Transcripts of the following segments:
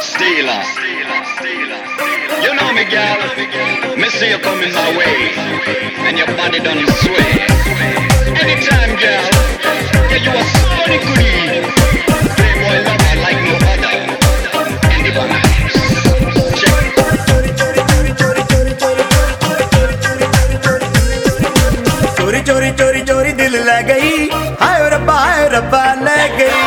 Stealer. You know me, girl. Me see you coming my way, and your body done sway. Anytime, girl. Yeah, you are so good. Playboy lover like no other. Anyone else? Check. चोरी चोरी चोरी चोरी दिल ले गई, हाय रब्बा ले गई।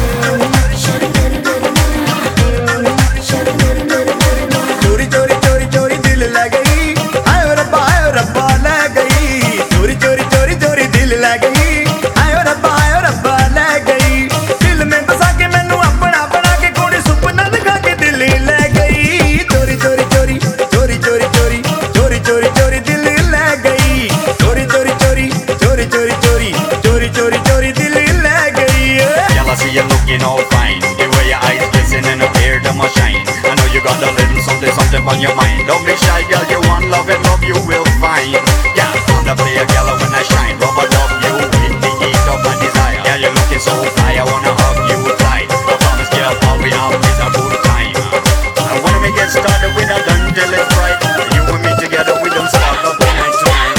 चोरी चोरी चोरी चोरी दिल ले गई, हाय रब्बा ले गई। चोरी चोरी चोरी चोरी दिल ले गई, हाय रब्बा ले गई। दिल में बसा के मैनू अपना बना के कोड़ी सुपना दिखा के दिल ले गई। चोरी चोरी चोरी चोरी चोरी चोरी चोरी चोरी चोरी दिल ले गई। चोरी चोरी चोरी चोरी चोरी चोरी चोरी चोरी चोरी दिल ले गई। Girl, I see you looking all fine. The way your eyes glisten and appear to my shine. I know you got a little something on your mind. Don't be shy, girl, you want love and love you will find. Yeah, I'm the player, girl, when I shine. Rubber dub you with the heat of my desire. Yeah, you're looking so fly, I wanna hug you tight. I promise, girl, all we have is a good time. And when we get started, we not done till it's bright. You and me together, we don't stop up the night tonight.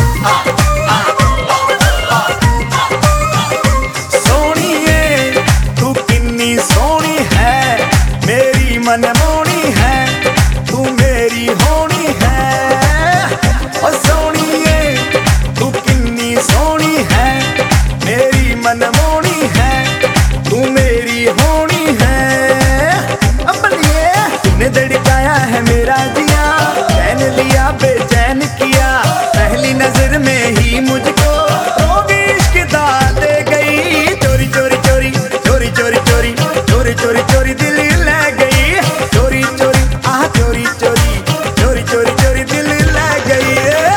सोनिए तू किन्नी सोनी है, मेरी मनमोनी है, तू मेरी होनी है। ओ सोनिए तू किन्नी सोनी है, मेरी मनमोनी है, तू मेरी होनी है। अपनिए तूने धड़काया है मेरा जिया, चैन लिया बेचैन किया, पहली नजर में ही मुझको रोग इश्क दे गई। चोरी चोरी चोरी चोरी चोरी चोरी चोरी चोरी चोरी दिल ले गई। चोरी चोरी आह चोरी चोरी चोरी चोरी चोरी दिल ले गई।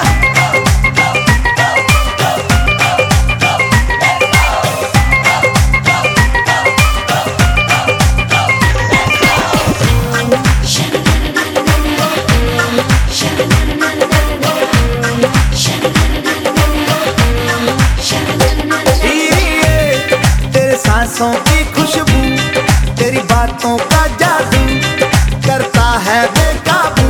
तेरे सांसों की खुशबू, तेरी बातों का जादू करता है बेकाबू।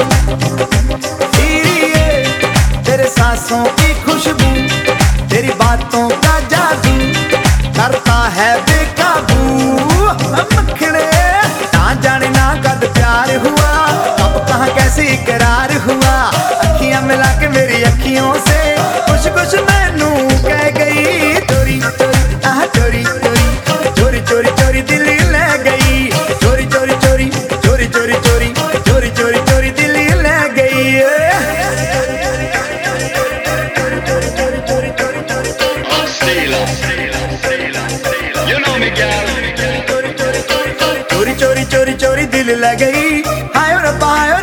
तेरे सांसों की खुशबू, तेरी बातों का जादू करता है बेकाबू। मखणे ना जाने ना कद प्यार हुआ, कब कहाँ कैसे इकरार हुआ। अखियां मिला के मेरी अखियों से कुछ कुछ मैनू कह गई। चोरी चोरी आह चोरी चोरी चोरी चोरी चोरी दिल ले गई। चोरी चोरी चोरी चोरी चोरी चोरी चोरी चोरी चोरी दिल ले गई। Stealer. You know me, girl. चोरी चोरी चोरी चोरी दिल ले गई, हाय रब्बा